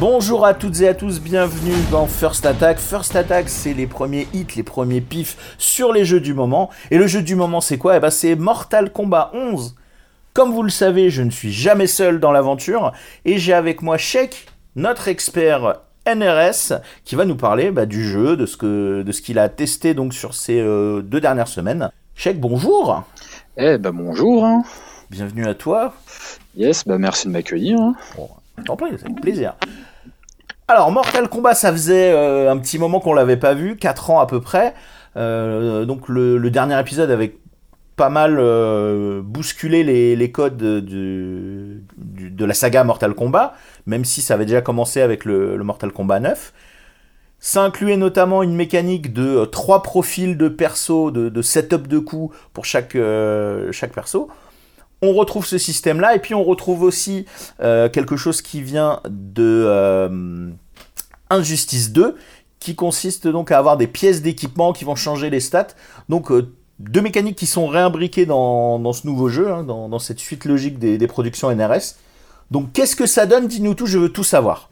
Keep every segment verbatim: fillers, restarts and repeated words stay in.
Bonjour à toutes et à tous, bienvenue dans First Attack. First Attack, c'est les premiers hits, les premiers pifs sur les jeux du moment. Et le jeu du moment, c'est quoi ? Eh ben, c'est Mortal Kombat onze. Comme vous le savez, je ne suis jamais seul dans l'aventure. Et j'ai avec moi Sheik, notre expert N R S, qui va nous parler bah, du jeu, de ce, que, de ce qu'il a testé donc, sur ces euh, deux dernières semaines. Sheik, bonjour. Eh ben bonjour. Hein. Bienvenue à toi. Yes, bah merci de m'accueillir. Hein. Bon, t'en prie, c'est avec plaisir. Alors, Mortal Kombat, ça faisait euh, un petit moment qu'on l'avait pas vu, quatre ans à peu près. Euh, donc le, le dernier épisode avait pas mal euh, bousculé les, les codes du, du, de la saga Mortal Kombat, même si ça avait déjà commencé avec le, le Mortal Kombat neuf. Ça incluait notamment une mécanique de euh, trois profils de perso, de, de setup de coups pour chaque, euh, chaque perso. On retrouve ce système-là, et puis on retrouve aussi euh, quelque chose qui vient de euh, Injustice deux, qui consiste donc à avoir des pièces d'équipement qui vont changer les stats. Donc euh, deux mécaniques qui sont réimbriquées dans, dans ce nouveau jeu, hein, dans, dans cette suite logique des, des productions N R S. Donc qu'est-ce que ça donne ? Dis-nous tout, je veux tout savoir.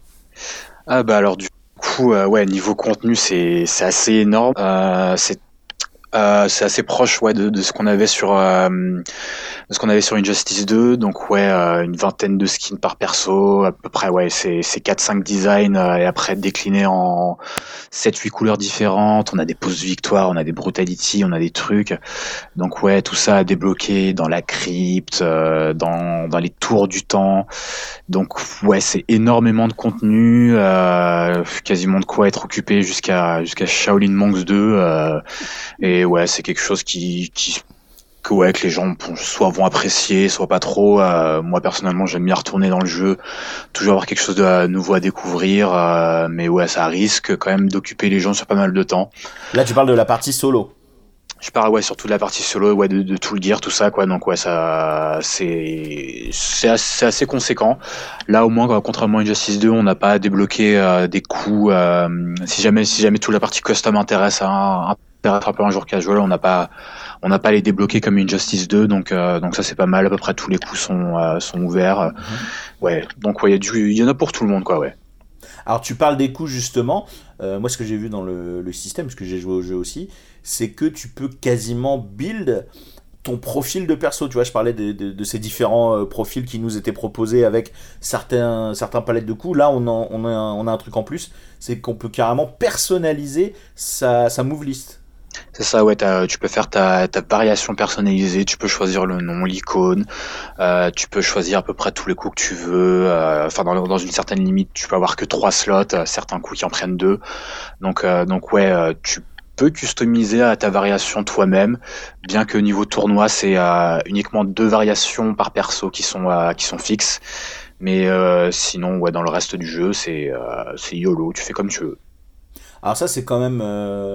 Ah bah alors du coup, euh, ouais, niveau contenu, c'est, c'est assez énorme. Euh, c'est Euh, c'est assez proche ouais de, de ce qu'on avait sur euh, de ce qu'on avait sur Injustice deux, donc ouais euh, une vingtaine de skins par perso à peu près, ouais c'est c'est quatre cinq designs euh, et après déclinés en sept huit couleurs différentes. On a des poses victoires, on a des brutality, on a des trucs, donc ouais tout ça à débloquer dans la crypte, euh, dans dans les tours du temps. Donc ouais c'est énormément de contenu, euh, quasiment de quoi être occupé jusqu'à jusqu'à Shaolin Monks deux, euh, et ouais c'est quelque chose qui qui que ouais que les gens soit vont apprécier, soit pas trop. Euh, moi personnellement j'aime bien retourner dans le jeu, toujours avoir quelque chose de nouveau à découvrir, euh, mais ouais ça risque quand même d'occuper les gens sur pas mal de temps. Là tu parles de la partie solo. Je parle ouais surtout de la partie solo, ouais de, de tout le gear, tout ça quoi. Donc ouais ça c'est c'est assez, c'est assez conséquent. Là au moins contrairement à Injustice deux, on n'a pas à débloquer euh, des coups. Euh, si jamais si jamais toute la partie custom intéresse à intéresse un peu un jour casual, on n'a pas on n'a pas à les débloquer comme Injustice deux. Donc euh, donc ça c'est pas mal. À peu près tous les coups sont euh, sont ouverts. Mm-hmm. Ouais donc ouais il y a du il y en a pour tout le monde quoi ouais. Alors tu parles des coups justement, euh, moi ce que j'ai vu dans le, le système, parce que j'ai joué au jeu aussi, c'est que tu peux quasiment build ton profil de perso. Tu vois, je parlais de, de, de ces différents euh, profils qui nous étaient proposés avec certains, certains palettes de coups. Là on, en, on, a un, on a un truc en plus, c'est qu'on peut carrément personnaliser sa, sa move list. C'est ça, ouais, tu peux faire ta, ta variation personnalisée, tu peux choisir le nom, l'icône, euh, tu peux choisir à peu près tous les coups que tu veux, euh, enfin dans, dans une certaine limite, tu peux avoir que trois slots, euh, certains coups qui en prennent deux, donc, euh, donc ouais, euh, tu peux customiser à ta variation toi-même, bien que niveau tournoi, c'est euh, uniquement deux variations par perso qui sont, euh, qui sont fixes, mais euh, sinon, ouais, dans le reste du jeu, c'est, euh, c'est YOLO, tu fais comme tu veux. Alors ça, c'est quand même... Euh...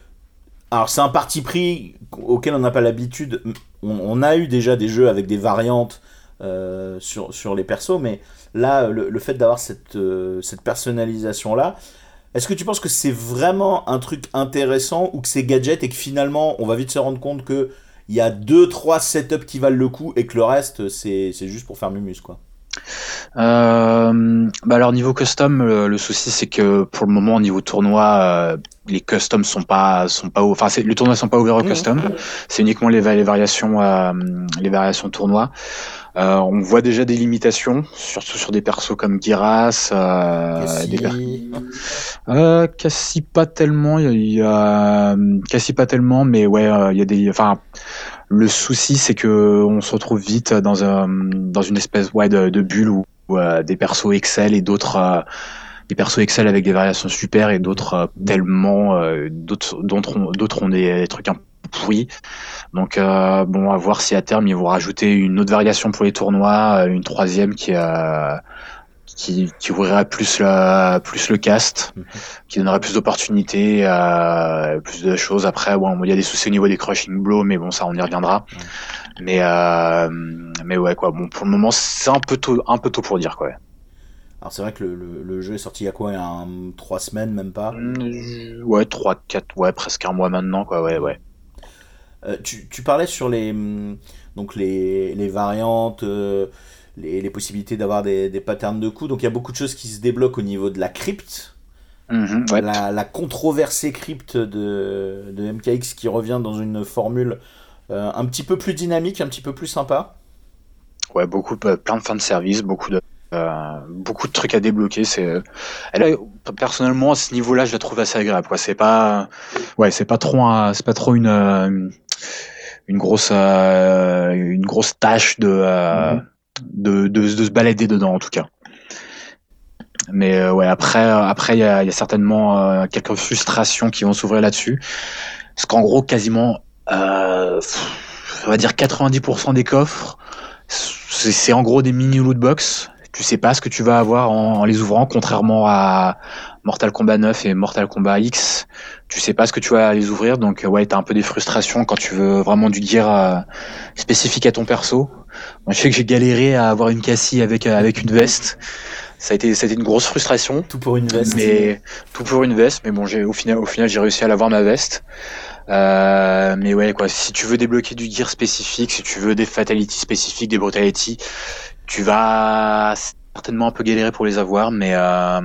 Alors c'est un parti pris auquel on n'a pas l'habitude. On, on a eu déjà des jeux avec des variantes euh, sur, sur les persos, mais là, le, le fait d'avoir cette, euh, cette personnalisation-là, est-ce que tu penses que c'est vraiment un truc intéressant ou que c'est gadget et que finalement, on va vite se rendre compte qu'il y a deux trois setups qui valent le coup et que le reste, c'est, c'est juste pour faire mumus, quoi? Euh, bah alors niveau custom, le, le souci c'est que pour le moment au niveau tournoi, euh, les customs sont pas sont pas enfin c'est, les tournois sont pas ouverts au custom, mmh. C'est uniquement les, les variations euh, les variations tournois. Euh, on voit déjà des limitations, surtout sur des persos comme Giras, euh, Cassie. des per... euh, Cassie pas tellement, il y a Cassie pas tellement, mais ouais, il euh, y a des, enfin. Le souci, c'est que on se retrouve vite dans un dans une espèce ouais de, de bulle où, où euh, des persos Excel et d'autres euh, des persos Excel avec des variations super et d'autres euh, tellement euh, d'autres d'autres ont, d'autres ont des, des trucs un peu pourris. Donc euh, bon, à voir si à terme ils vont rajouter une autre variation pour les tournois, une troisième qui euh, qui qui ouvrirait plus le plus le cast, mmh. Qui donnerait plus d'opportunités, euh, plus de choses. Après bon, il y a des soucis au niveau des crushing blows, mais bon ça on y reviendra. Mmh. Mais euh, mais ouais quoi, bon pour le moment c'est un peu tôt un peu tôt pour dire quoi. Alors c'est vrai que le, le, le jeu est sorti il y a quoi, il y a un, trois semaines même pas. Mmh, ouais trois quatre ouais presque un mois maintenant quoi ouais ouais. Euh, tu tu parlais sur les donc les les variantes. Euh, les, les possibilités d'avoir des, des patterns de coups. Donc il y a beaucoup de choses qui se débloquent au niveau de la crypte. Mmh, ouais. la, la controversée crypte de, de M K X qui revient dans une formule euh, un petit peu plus dynamique, un petit peu plus sympa. Ouais, beaucoup, plein de fins de service, beaucoup de, euh, beaucoup de trucs à débloquer. C'est, elle a, personnellement, à ce niveau-là, je la trouve assez agréable, quoi. C'est pas, ouais, c'est pas trop, un, c'est pas trop une, une, une grosse, euh, une grosse tâche de, euh, mm-hmm. de, de, de se balader dedans, en tout cas. Mais euh, ouais, après, après, il y a, y a certainement euh, quelques frustrations qui vont s'ouvrir là-dessus, parce qu'en gros, quasiment, euh, on va dire quatre-vingt-dix pour cent des coffres, c'est, c'est en gros des mini loot box. Tu sais pas ce que tu vas avoir en, en les ouvrant, contrairement à Mortal Kombat neuf et Mortal Kombat X. Tu sais pas ce que tu vas les ouvrir, donc ouais, t'as un peu des frustrations quand tu veux vraiment du gear euh, spécifique à ton perso. Moi, je sais que j'ai galéré à avoir une Cassie avec euh, avec une veste. Ça a été, ça a été une grosse frustration. Tout pour une veste. Mais tout pour une veste. Mais bon, j'ai au final, au final, j'ai réussi à l'avoir ma veste. Euh, mais ouais, quoi. Si tu veux débloquer du gear spécifique, si tu veux des fatalities spécifiques, des brutalities, tu vas certainement un peu galérer pour les avoir. Mais euh,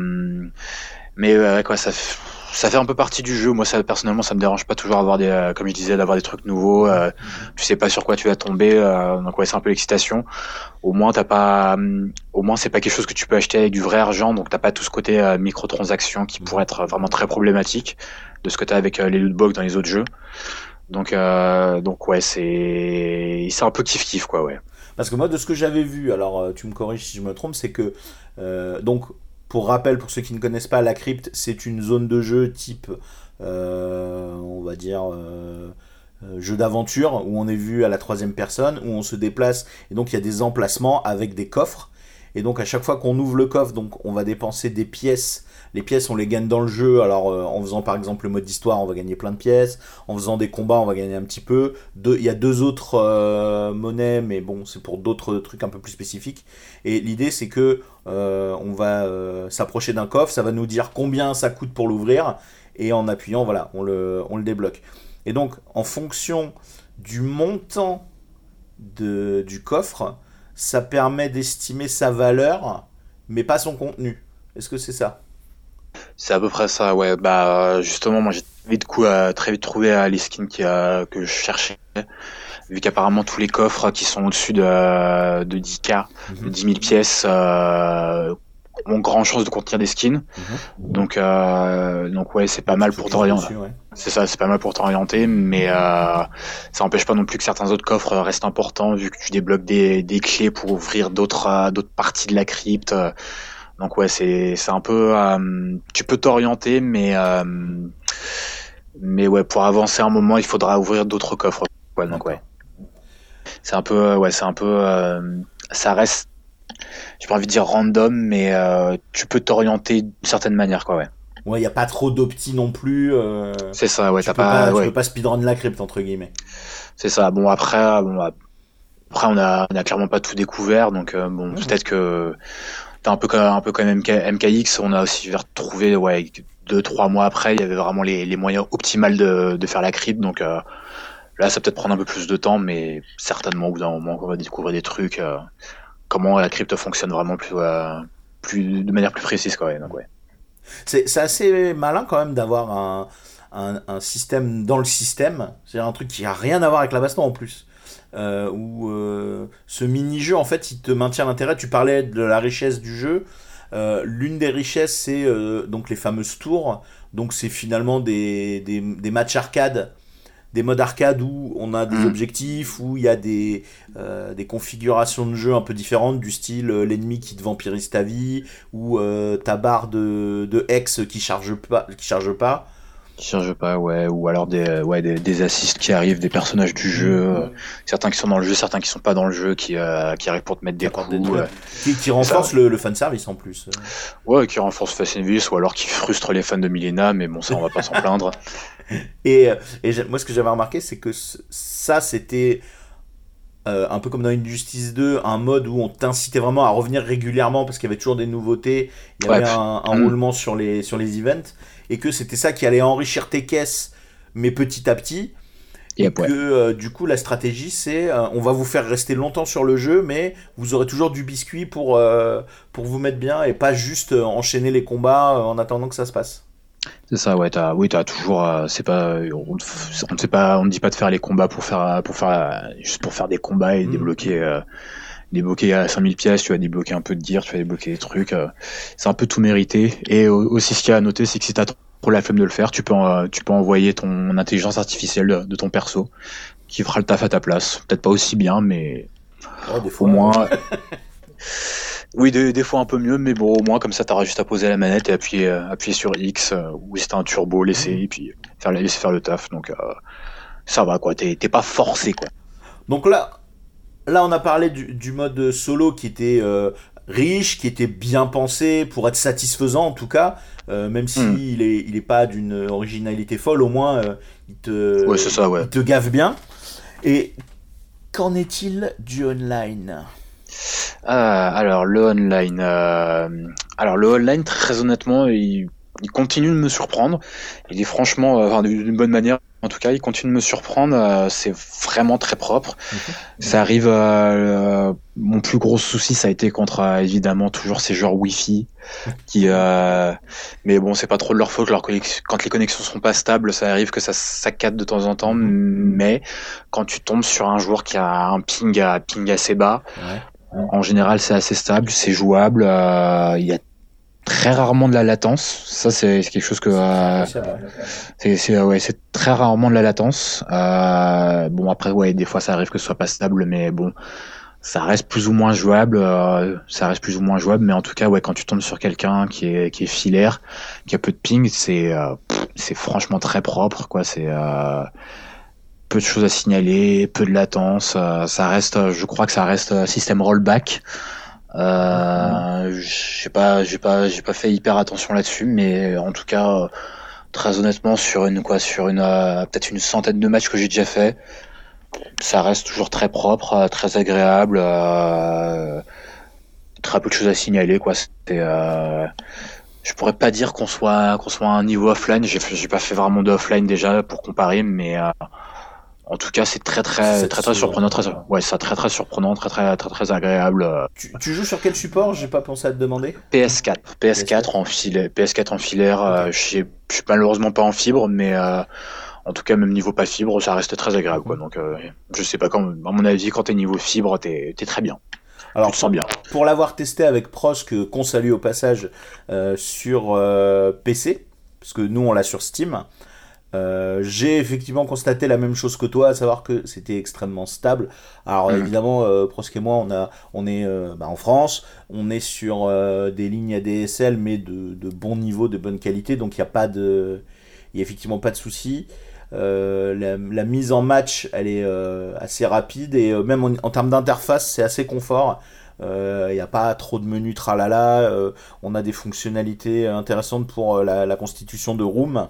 mais ouais, quoi, ça. Ça fait un peu partie du jeu. Moi, ça, personnellement, ça me dérange pas toujours avoir des, euh, comme je disais, d'avoir des trucs nouveaux. Euh, tu sais pas sur quoi tu vas tomber. Euh, donc ouais, c'est un peu l'excitation. Au moins, t'as pas, euh, au moins, c'est pas quelque chose que tu peux acheter avec du vrai argent. Donc t'as pas tout ce côté euh, microtransaction qui pourrait être vraiment très problématique de ce que t'as avec euh, les lootbox dans les autres jeux. Donc, euh, donc ouais, c'est, c'est un peu kiff kiff quoi, ouais. Parce que moi, de ce que j'avais vu, alors tu me corriges si je me trompe, c'est que euh, donc. Pour rappel, pour ceux qui ne connaissent pas, la crypte, c'est une zone de jeu type, euh, on va dire, euh, jeu d'aventure, où on est vu à la troisième personne, où on se déplace, et donc il y a des emplacements avec des coffres. Et donc à chaque fois qu'on ouvre le coffre, donc on va dépenser des pièces. Les pièces, on les gagne dans le jeu. Alors euh, en faisant par exemple le mode histoire, on va gagner plein de pièces. En faisant des combats, on va gagner un petit peu. Deux, il y a deux autres euh, monnaies, mais bon, c'est pour d'autres trucs un peu plus spécifiques. Et l'idée, c'est que euh, on va euh, s'approcher d'un coffre, ça va nous dire combien ça coûte pour l'ouvrir, et en appuyant, voilà, on le, on le débloque. Et donc, en fonction du montant de, du coffre, ça permet d'estimer sa valeur, mais pas son contenu. Est-ce que c'est ça ? C'est à peu près ça, ouais. Bah justement, moi j'ai vite coup euh, très vite trouvé euh, les skins qui, euh, que je cherchais, vu qu'apparemment tous les coffres qui sont au-dessus de, de dix K, mm-hmm. de dix mille pièces, euh, ont grand chance de contenir des skins. Mm-hmm. Donc euh, donc ouais, c'est pas mal pour t'orienter. Ouais. C'est ça, c'est pas mal pour t'orienter, mais euh, ça empêche pas non plus que certains autres coffres restent importants, vu que tu débloques des, des clés pour ouvrir d'autres euh, d'autres parties de la crypte. Donc ouais, c'est c'est un peu, euh, tu peux t'orienter, mais euh, mais ouais, pour avancer un moment, il faudra ouvrir d'autres coffres. Ouais, donc ouais, c'est un peu, ouais, c'est un peu, euh, ça reste, j'ai pas envie de dire random, mais euh, tu peux t'orienter d'une certaine manière, quoi, ouais. Ouais, y a pas trop d'opti non plus. Euh, c'est ça, ouais, t'as pas, pas, ouais. Tu peux pas speedrun la crypte entre guillemets. C'est ça. Bon après, bon après on a on a clairement pas tout découvert, donc euh, bon, mmh. peut-être que t'as un peu comme un peu comme M K, M K X, on a aussi retrouvé ouais deux trois mois après, il y avait vraiment les, les moyens optimales de, de faire la crypte, donc euh, là ça va peut-être prendre un peu plus de temps, mais certainement au bout d'un moment on va découvrir des trucs, euh, comment la crypte fonctionne vraiment plus euh, plus de manière plus précise quoi. Ouais, donc ouais. C'est c'est assez malin quand même d'avoir un un, un système dans le système, c'est un truc qui a rien à voir avec la baston en plus. Euh, où euh, ce mini-jeu en fait il te maintient l'intérêt. Tu parlais de la richesse du jeu, euh, l'une des richesses c'est euh, donc les fameuses tours, donc c'est finalement des, des, des matchs arcade, des modes arcade où on a des mmh. objectifs, où il y a des, euh, des configurations de jeu un peu différentes, du style euh, l'ennemi qui te vampirise ta vie, ou euh, ta barre de, de hex qui charge pas, qui charge pas. Qui charge pas, ouais, ou alors des, ouais, des, des assists qui arrivent, des personnages du jeu, mmh. euh, certains qui sont dans le jeu, certains qui sont pas dans le jeu, qui, euh, qui arrivent pour te mettre des coups. Des euh, qui, qui renforcent le, le fanservice en plus. Ouais, qui renforcent le fanservice, ou alors qui frustrent les fans de Milena, mais bon, ça on va pas s'en plaindre. Et, et moi ce que j'avais remarqué, c'est que ça c'était euh, un peu comme dans Injustice deux, un mode où on t'incitait vraiment à revenir régulièrement parce qu'il y avait toujours des nouveautés, il y avait ouais. un, un mmh. roulement sur les, sur les events, et que c'était ça qui allait enrichir tes caisses, mais petit à petit. Et Yep, que ouais. euh, du coup la stratégie c'est euh, on va vous faire rester longtemps sur le jeu mais vous aurez toujours du biscuit pour, euh, pour vous mettre bien et pas juste euh, enchaîner les combats euh, en attendant que ça se passe. C'est ça, ouais, t'as, oui, t'as toujours, euh, c'est pas, on, on ne sait pas, on ne dit pas de faire les combats pour faire, pour faire, euh, juste pour faire des combats et Mm. débloquer, euh, débloquer à cinq mille pièces, tu vas débloquer un peu de gear, tu vas débloquer des trucs, euh, c'est un peu tout mérité. Et au- aussi, ce qu'il y a à noter, c'est que si t'as trop la flemme de le faire, tu peux, en- tu peux envoyer ton intelligence artificielle de, de ton perso, qui fera le taf à ta place. Peut-être pas aussi bien, mais Oh, des au fois. moins, oui, des, des fois un peu mieux, mais bon, au moins, comme ça, t'auras juste à poser la manette et appuyer, euh, appuyer sur X, euh, ou si t'as un turbo, laisser, Mm. et puis faire, laisser faire le taf. Donc, euh, ça va, quoi. T'es, t'es pas forcé, quoi. Donc là, là on a parlé du, du mode solo qui était euh, riche, qui était bien pensé pour être satisfaisant en tout cas, euh, même Hmm. si il est, il est pas d'une originalité folle, au moins euh, il Ouais, te, c'est ça, ouais. il te gave bien. Et qu'en est-il du online? Ah, alors, le online. euh, Alors, le online, très honnêtement, il, il continue de me surprendre. Il est franchement, euh, enfin, d'une bonne manière. En tout cas, il continue de me surprendre. euh, C'est vraiment très propre. Mhm. Ça arrive. euh, Mon plus gros souci, ça a été contre euh, évidemment toujours ces genres Wi-Fi qui. euh, Mais bon, c'est pas trop de leur faute. Leur connexion- Quand les connexions sont pas stables, ça arrive que ça saccade de temps en temps. Mhm. Mais quand tu tombes sur un joueur qui a un ping, à, ping assez bas, Ouais. en général, c'est assez stable, c'est jouable. euh, Il y a très rarement de la latence. Ça, c'est c'est quelque chose que C'est euh, appréciable, ouais. c'est c'est ouais, c'est très rarement de la latence. Euh, bon après, ouais, des fois, ça arrive que ce soit pas stable, mais bon, ça reste plus ou moins jouable. euh, ça reste plus ou moins jouable, mais en tout cas, ouais, quand tu tombes sur quelqu'un qui est qui est filaire, qui a peu de ping, c'est euh, pff, c'est franchement très propre, quoi. C'est euh, peu de choses à signaler, peu de latence. euh, ça reste, euh, je crois que ça reste euh, système rollback. Euh, j'ai pas, j'ai pas, j'ai pas fait hyper attention là-dessus, mais en tout cas, euh, très honnêtement, sur une quoi, sur une euh, peut-être une centaine de matchs que j'ai déjà fait, ça reste toujours très propre, euh, très agréable, euh, très peu de choses à signaler, quoi. C'est, euh, je pourrais pas dire qu'on soit, qu'on soit à un niveau offline. J'ai, fait- j'ai pas fait vraiment de offline déjà pour comparer, mais euh, en tout cas, c'est très C'est très très très satisfaisant. surprenant, très ouais, ça très très surprenant, très très très très agréable. euh, Tu, tu joues sur quel support? J'ai pas pensé à te demander. P S quatre, P S quatre en filaire, P S quatre en filaire. Ok. euh, je suis je suis malheureusement pas en fibre, mais euh, en tout cas même niveau pas fibre, ça reste très agréable, quoi. Mhm. Donc euh, je sais pas, quand, à mon avis, quand t'es niveau fibre, t'es t'es très bien, tu Alors te sens bien. pour l'avoir testé avec Pros, que qu'on salue au passage euh, sur euh, P C, parce que nous on l'a sur Steam, euh, j'ai effectivement constaté la même chose que toi, à savoir que c'était extrêmement stable. Alors Mhm. évidemment, euh, Pros et moi, on, a, on est euh, bah, en France, on est sur euh, des lignes A D S L, mais de, de bon niveau, de bonne qualité, donc il n'y a pas de, il y a effectivement pas de souci. Euh, la, la mise en match, elle est euh, assez rapide et euh, même en, en termes d'interface, c'est assez confort. Il euh, n'y a pas trop de menus tralala. Euh, on a des fonctionnalités intéressantes pour euh, la, la constitution de room.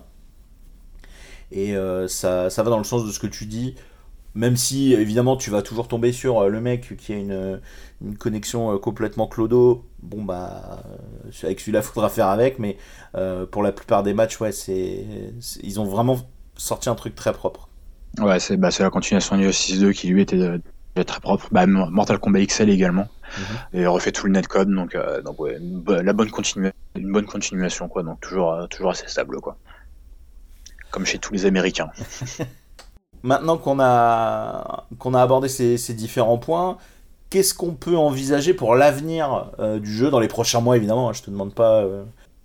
Et euh, ça, ça va dans le sens de ce que tu dis. Même si, évidemment, tu vas toujours tomber sur euh, le mec qui a une, une connexion euh, complètement clodo. Bon, bah, euh, avec celui-là, faudra faire avec. Mais euh, pour la plupart des matchs, ouais, c'est, c'est- ils ont vraiment sorti un truc très propre. Ouais, c'est bah, c'est la continuation de six deux qui lui était euh, était très propre. Bah, Mortal Kombat X L également, Mhm. et refait tout le netcode, donc euh, donc ouais, une bo- la bonne continu- une bonne continuation, quoi. Donc toujours euh, toujours assez stable, quoi. Comme chez tous les Américains. Maintenant qu'on a, qu'on a abordé ces, ces différents points, qu'est-ce qu'on peut envisager pour l'avenir euh, du jeu dans les prochains mois, évidemment, hein, je te demande pas. euh,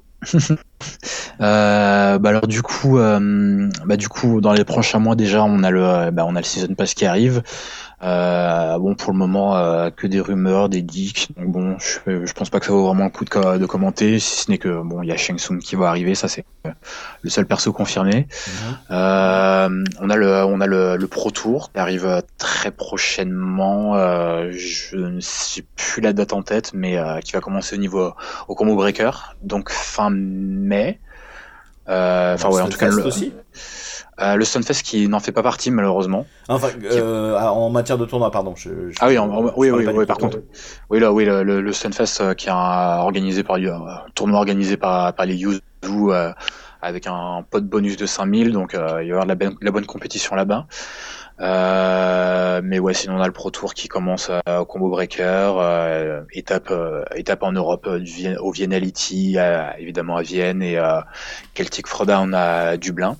Euh, bah alors du coup, euh, bah du coup, dans les prochains mois déjà, on a le, euh, bah on a le season pass qui arrive. Euh, bon, pour le moment, euh, que des rumeurs, des leaks. Donc bon, je, je pense pas que ça vaut vraiment le coup de, co- de commenter, si ce n'est que bon, il y a Shang Tsung qui va arriver, ça c'est euh, le seul perso confirmé. Mhm. Euh, on a le, on a le, le Pro Tour qui arrive euh, très prochainement. Euh, je ne sais plus la date en tête, mais euh, qui va commencer au niveau au Combo Breaker, donc fin mai. Euh, Enfin ouais, en tout cas Stunfest le, aussi. euh, le Stunfest qui n'en fait pas partie malheureusement. Enfin, Qui- euh, ah, en matière de tournoi, pardon. Je, je- Ah oui, en- en- je oui, parlais oui, pas du oui. Pro Par Tour. contre, oui là, oui, le, le, le Stunfest euh, qui est un, organisé par euh, un tournoi organisé par par les Yuzu euh, avec un pot de bonus de cinq mille, donc euh, il va y avoir de la, ben- la bonne compétition là-bas. Euh, mais ouais, sinon on a le Pro Tour qui commence euh, au Combo Breaker, euh, étape euh, étape en Europe euh, du Vien- au Viennality, euh, évidemment à Vienne, et euh, Celtic Throwdown à Dublin.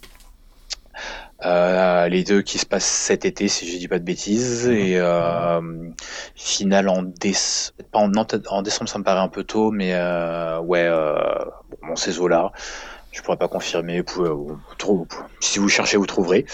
Euh, les deux qui se passent cet été, si je dis pas de bêtises, et euh, finale en décembre. En, non, peut-être en décembre, ça me paraît un peu tôt, mais euh, ouais, euh, bon, ces eaux-là, je pourrais pas confirmer. Vous pouvez, vous, vous, si vous cherchez, vous trouverez.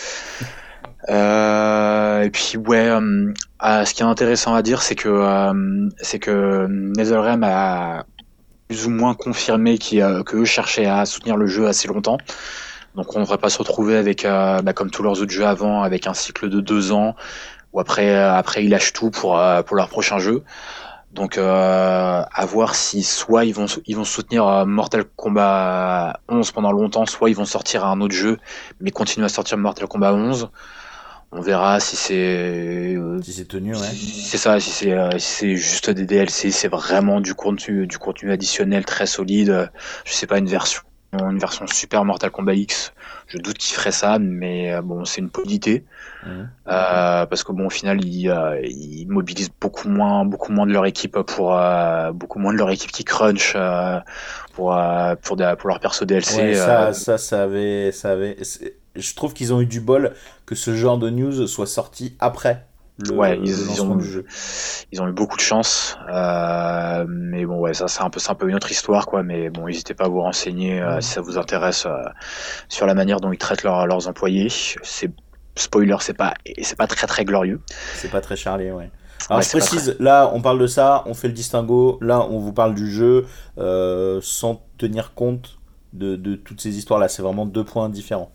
Euh, et puis ouais, euh, ah, ce qui est intéressant à dire, c'est que euh, c'est que Netherrealm a plus ou moins confirmé qu'ils, euh, qu'eux cherchaient à soutenir le jeu assez longtemps. Donc on ne devrait pas se retrouver avec, euh, bah, comme tous leurs autres jeux avant, avec un cycle de deux ans où après, euh, après ils lâchent tout pour euh, pour leur prochain jeu. Donc euh, à voir si soit ils vont ils vont soutenir euh, Mortal Kombat onze pendant longtemps, soit ils vont sortir un autre jeu mais continuer à sortir Mortal Kombat onze. On verra si c'est euh, si c'est tenu, ouais. Si c'est ça, si c'est euh, si c'est juste des D L C, c'est vraiment du contenu du contenu additionnel très solide. Je sais pas, une version une version super Mortal Kombat X. Je doute qu'ils feraient ça, mais euh, bon, c'est une possibilité. Mmh. Euh, parce que bon, au final, ils, euh, ils mobilisent beaucoup moins, beaucoup moins de leur équipe pour euh, beaucoup moins de leur équipe qui crunch euh, pour euh, pour, de, pour leur perso D L C. Ouais, ça, euh... ça, ça avait, ça avait. Je trouve qu'ils ont eu du bol que ce genre de news soit sorti après. Le, ouais, le ils, ils ont du jeu. Ils ont eu beaucoup de chance, euh, mais bon, ouais, ça c'est un peu, c'est un peu une autre histoire, quoi. Mais bon, n'hésitez pas à vous renseigner euh, mmh. si ça vous intéresse euh, sur la manière dont ils traitent leur, leurs employés. C'est spoiler, c'est pas, c'est pas très très glorieux. C'est pas très charlé, ouais. Alors ouais, je précise, très... là on parle de ça, on fait le distinguo, là on vous parle du jeu euh, sans tenir compte de, de toutes ces histoires-là. C'est vraiment deux points différents.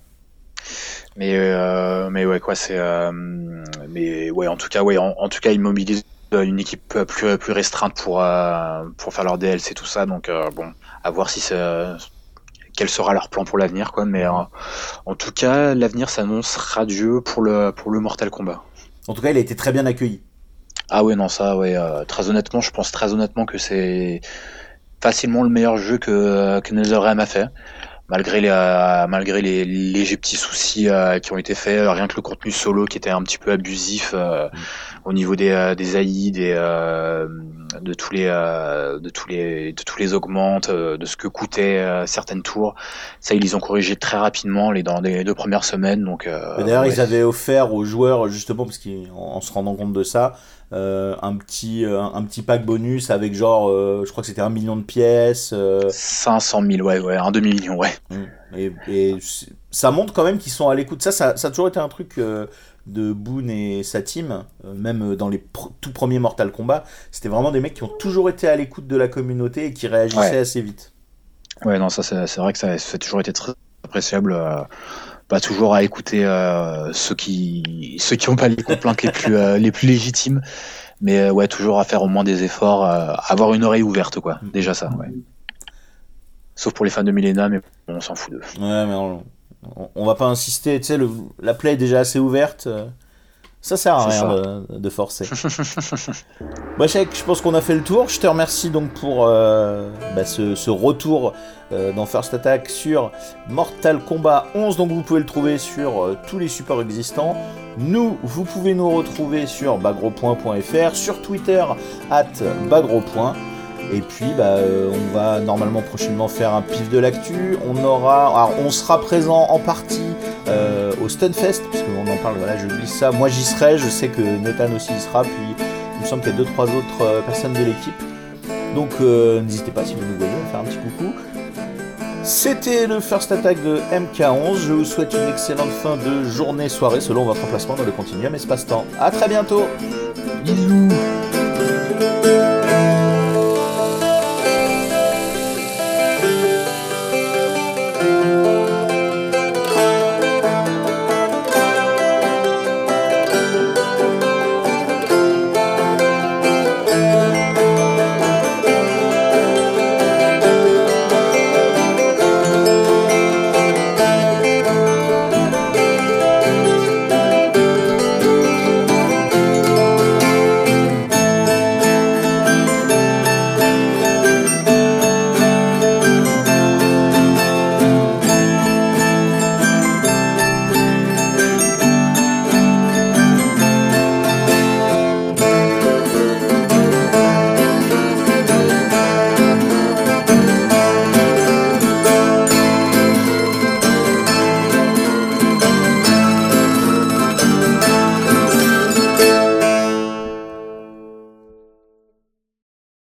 Mais euh, mais ouais quoi c'est euh, mais ouais en tout cas ouais en, en tout cas ils mobilisent une équipe plus plus restreinte pour euh, pour faire leur D L C tout ça, donc euh, bon, à voir si c'est quel sera leur plan pour l'avenir, quoi. Mais euh, en tout cas l'avenir s'annonce radieux pour le pour le Mortal Kombat. En tout cas il a été très bien accueilli. Ah ouais non ça ouais euh, très honnêtement je pense très honnêtement que c'est facilement le meilleur jeu que que Netherrealm a fait. Malgré les, euh, malgré les légers petits soucis euh, qui ont été faits, euh, rien que le contenu solo qui était un petit peu abusif euh, mmh. au niveau des, euh, des A I, des, euh, de tous les, euh, de tous les, de tous les augmentes, euh, de ce que coûtaient euh, certaines tours. Ça, ils les ont corrigé très rapidement les dans les deux premières semaines. Donc, euh, d'ailleurs, ouais. ils avaient offert aux joueurs justement parce qu'en se rendant compte de ça. Euh, un petit euh, un petit pack bonus avec genre euh, je crois que c'était un million de pièces euh... cinq cent mille ouais ouais un demi million ouais et, et ça montre quand même qu'ils sont à l'écoute. Ça, ça ça a toujours été un truc euh, de Boone et sa team, euh, même dans les pr- tout premiers Mortal Kombat, c'était vraiment des mecs qui ont toujours été à l'écoute de la communauté et qui réagissaient ouais. assez vite. Ouais non ça c'est, c'est vrai que ça, ça a toujours été très appréciable. euh... Pas toujours à écouter euh, ceux qui ceux qui ont pas les complaintes les plus euh, les plus légitimes, mais euh, ouais toujours à faire au moins des efforts, euh, avoir une oreille ouverte quoi. Déjà ça. Ouais. Sauf pour les fans de Milena, mais on s'en fout d'eux. Ouais mais on, on, on va pas insister. Tu sais le, la play est déjà assez ouverte. Euh, ça sert à C'est rien de, de forcer. Bah Shake, je pense qu'on a fait le tour. Je te remercie donc pour euh, bah, ce, ce retour euh, dans First Attack sur Mortal Kombat onze. Donc vous pouvez le trouver sur euh, tous les supports existants. Nous, vous pouvez nous retrouver sur bagropoint point f r, sur Twitter arobase bagropoint. Et puis bah, euh, on va normalement prochainement faire un pif de l'actu. On aura, alors, on sera présent en partie euh, au Stunfest, parce qu'on en parle, voilà, je glisse ça. Moi j'y serai, je sais que Nathan aussi y sera, puis il me semble qu'il y a deux trois autres euh, personnes de l'équipe. Donc euh, n'hésitez pas si vous nous voyez, on va faire un petit coucou. C'était le First Attack de M K onze. Je vous souhaite une excellente fin de journée, soirée, selon votre emplacement dans le Continuum Espace-Temps. A très bientôt. Bisous.